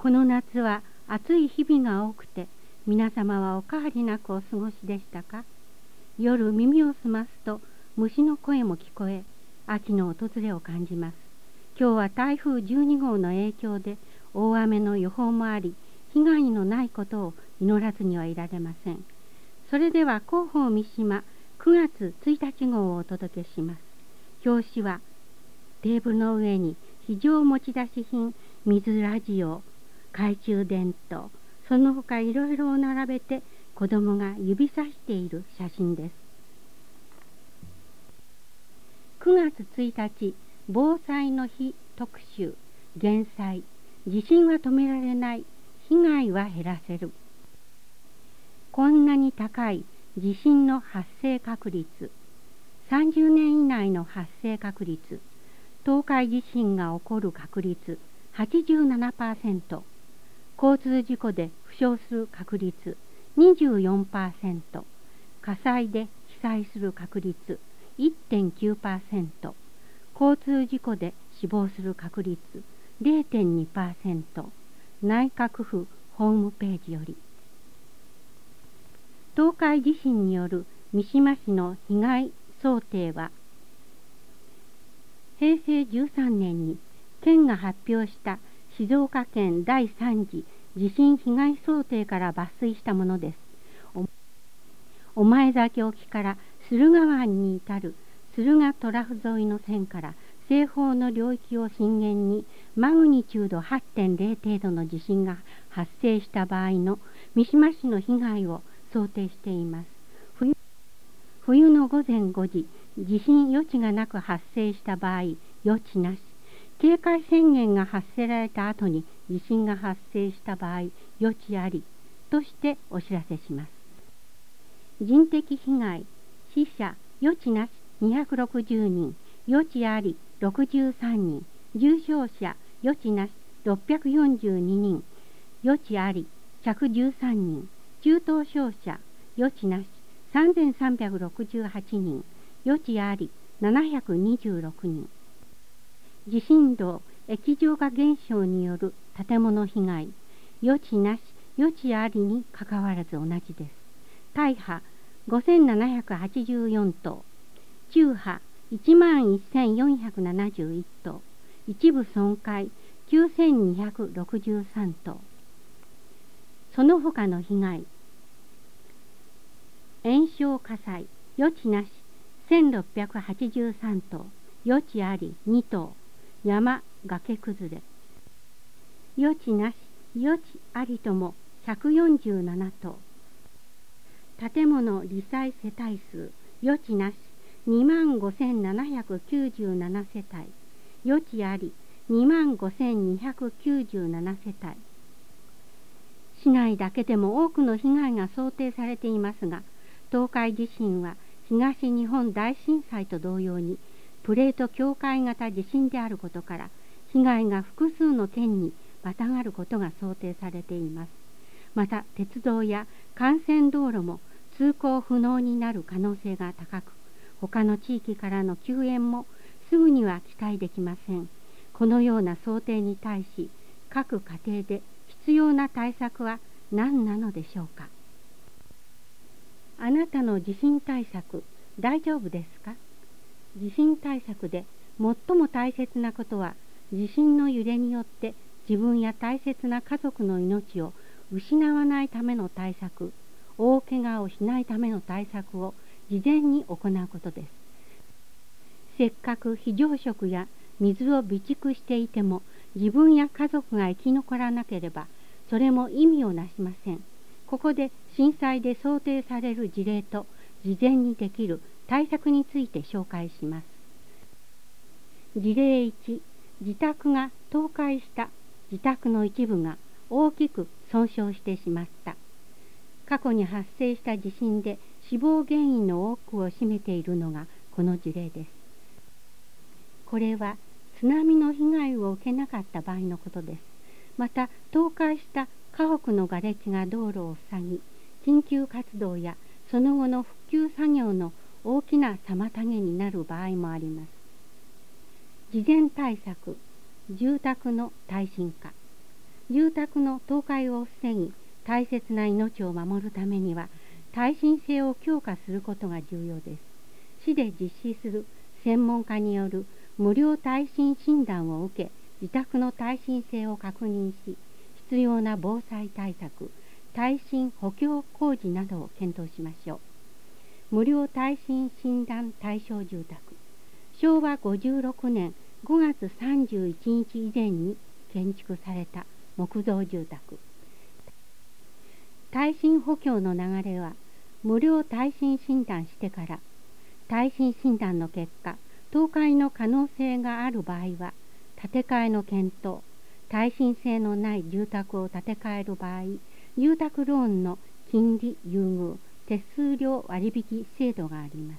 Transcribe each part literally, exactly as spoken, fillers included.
この夏は暑い日々が多くて、皆様はお変わりなくお過ごしでしたか？夜耳を澄ますと虫の声も聞こえ、秋の訪れを感じます。今日は台風じゅうにごうの影響で大雨の予報もあり、被害のないことを祈らずにはいられません。それでは広報三島くがつついたち号をお届けします。表紙はテーブルの上に非常持ち出し品、水ラジオ、懐中電灯、その他いろいろを並べて子供が指さしている写真です。くがつついたち、防災の日特集、減災、地震は止められない、被害は減らせる。こんなに高い地震の発生確率、さんじゅうねん以内の発生確率、東海地震が起こる確率 はちじゅうななパーセント、交通事故で負傷する確率 にじゅうよんパーセント、火災で被災する確率 いってんきゅうパーセント、交通事故で死亡する確率 れいてんにパーセント、内閣府ホームページより。東海地震による三島市の被害想定は、へいせいじゅうさんねんに県が発表した静岡県だいさん次地震被害想定から抜粋したものです。御前崎沖から駿河湾に至る駿河トラフ沿いの線から西方の領域を震源にマグニチュード はってんれい 程度の地震が発生した場合の三島市の被害を想定しています。冬、冬のごぜんごじ、地震予知がなく発生した場合、予知なし。警戒宣言が発せられた後に地震が発生した場合、予知ありとしてお知らせします。人的被害、死者、予知なしにひゃくろくじゅうにん、予知ありろくじゅうさんにん、重傷者、予知なしろっぴゃくよんじゅうににん、予知ありひゃくじゅうさんにん、中等傷者、予知なしさんぜんさんびゃくろくじゅうはちにん、予知ありななひゃくにじゅうろくにん。地震動、液状化現象による建物被害、予知なし、予知ありにかかわらず同じです。大破ごせんななひゃくはちじゅうよんとう、中破いちまんせんよんひゃくななじゅういちとう、一部損壊きゅうせんにひゃくろくじゅうさんとう。その他の被害、延焼火災、予知なしせんろっぴゃくはちじゅうさんとう、予知ありにとう、山崖崩れ、予知なし、予知ありともひゃくよんじゅうななとう、建物罹災世帯数、予知なしにまんごせんななひゃくきゅうじゅうななせたい、予知ありにまんごせんにひゃくきゅうじゅうななせたい。市内だけでも多くの被害が想定されていますが、東海地震は東日本大震災と同様にプレート境界型地震であることから、被害が複数の県にまたがることが想定されています。また鉄道や幹線道路も通行不能になる可能性が高く、他の地域からの救援もすぐには期待できません。このような想定に対し、各家庭で必要な対策は何なのでしょうか。あなたの地震対策大丈夫ですか？地震対策で最も大切なことは、地震の揺れによって自分や大切な家族の命を失わないための対策、大怪我をしないための対策を事前に行うことです。せっかく非常食や水を備蓄していても、自分や家族が生き残らなければ、それも意味をなしません。ここで震災で想定される事例と事前にできる対策について紹介します。事例いち、自宅が倒壊した。自宅の一部が大きく損傷してしまった。過去に発生した地震で死亡原因の多くを占めているのがこの事例です。これは津波の被害を受けなかった場合のことです。また倒壊した家屋の瓦礫が道路を塞ぎ、緊急活動やその後の復旧作業の大きな妨げになる場合もあります。事前対策、住宅の耐震化。 住宅の倒壊を防ぎ、大切な命を守るためには、耐震性を強化することが重要です。市で実施する専門家による無料耐震診断を受け、自宅の耐震性を確認し、必要な防災対策、耐震補強工事などを検討しましょう。無料耐震診断対象住宅。しょうわごじゅうろくねんごがつさんじゅういちにち以前に建築された木造住宅。耐震補強の流れは、無料耐震診断してから、耐震診断の結果、倒壊の可能性がある場合は、建て替えの検討、耐震性のない住宅を建て替える場合、住宅ローンの金利優遇、手数料割引制度があります。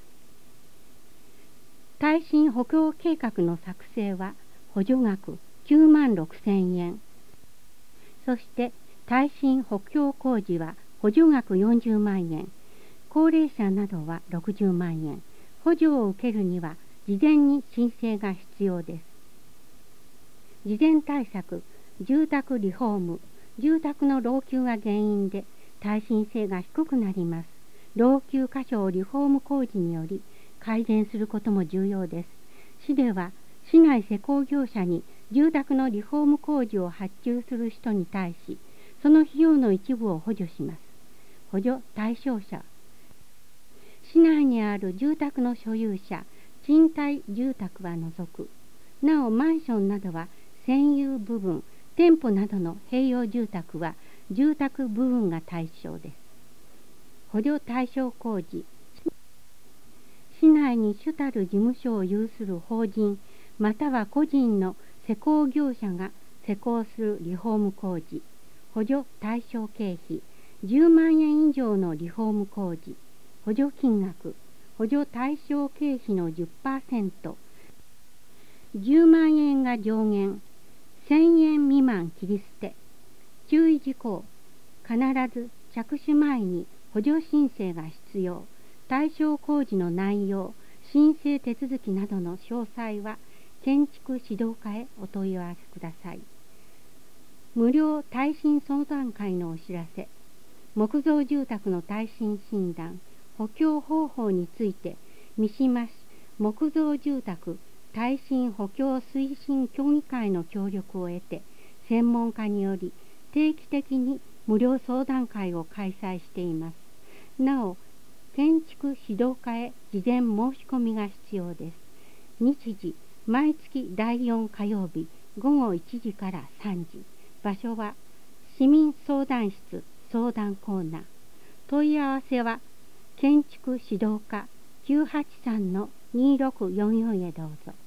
耐震補強計画の作成は補助額きゅうまんろくせんえん。そして耐震補強工事は補助額よんじゅうまんえん。高齢者などはろくじゅうまんえん。補助を受けるには事前に申請が必要です。事前対策、住宅リフォーム、住宅の老朽が原因で耐震性が低くなります。老朽箇所をリフォーム工事により改善することも重要です。市では市内施工業者に住宅のリフォーム工事を発注する人に対し、その費用の一部を補助します。補助対象者。市内にある住宅の所有者、賃貸住宅は除く。なおマンションなどは占有部分、店舗などの併用住宅は住宅部分が対象です。補助対象工事。市内に主たる事務所を有する法人または個人の施工業者が施工するリフォーム工事。補助対象経費。じゅうまんえん以上のリフォーム工事。補助金額。補助対象経費の じゅっパーセント。じゅうまんえんが上限。せんえん未満切り捨て。注意事項。必ず着手前に補助申請が必要。対象工事の内容、申請手続きなどの詳細は建築指導課へお問い合わせください。無料耐震相談会のお知らせ。木造住宅の耐震診断、補強方法について、三島市木造住宅耐震補強推進協議会の協力を得て、専門家により定期的に無料相談会を開催しています。なお、建築指導課へ事前申し込みが必要です。日時、毎月だいよんかようびごごいちじからさんじ。場所は市民相談室相談コーナー。問い合わせは建築指導課 きゅうはちさんのにろくよんよん へどうぞ。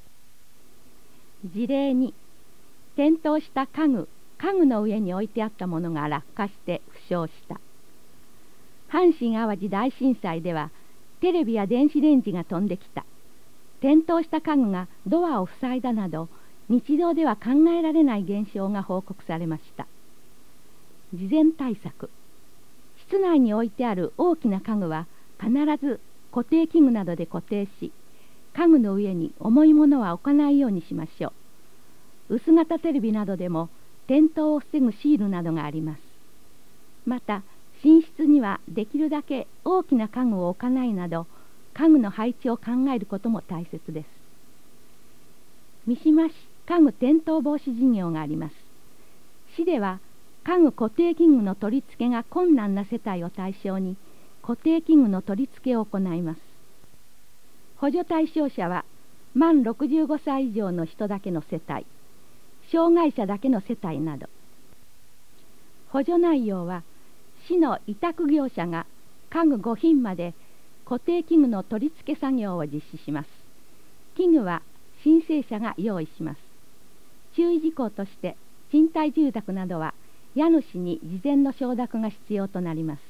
事例に、転倒した家具、家具の上に置いてあったものが落下して負傷した。阪神・淡路大震災ではテレビや電子レンジが飛んできた。転倒した家具がドアを塞いだなど日常では考えられない現象が報告されました。事前対策。室内に置いてある大きな家具は必ず固定器具などで固定し、家具の上に重いものは置かないようにしましょう。薄型テレビなどでも転倒を防ぐシールなどがあります。また寝室にはできるだけ大きな家具を置かないなど家具の配置を考えることも大切です。三島市家具転倒防止事業があります。市では家具固定器具の取り付けが困難な世帯を対象に固定器具の取り付けを行います。補助対象者は満ろくじゅうごさい以上の人だけの世帯、障害者だけの世帯など。補助内容は市の委託業者が家具ごひんまで固定器具の取り付け作業を実施します。器具は申請者が用意します。注意事項として賃貸住宅などは家主に事前の承諾が必要となります。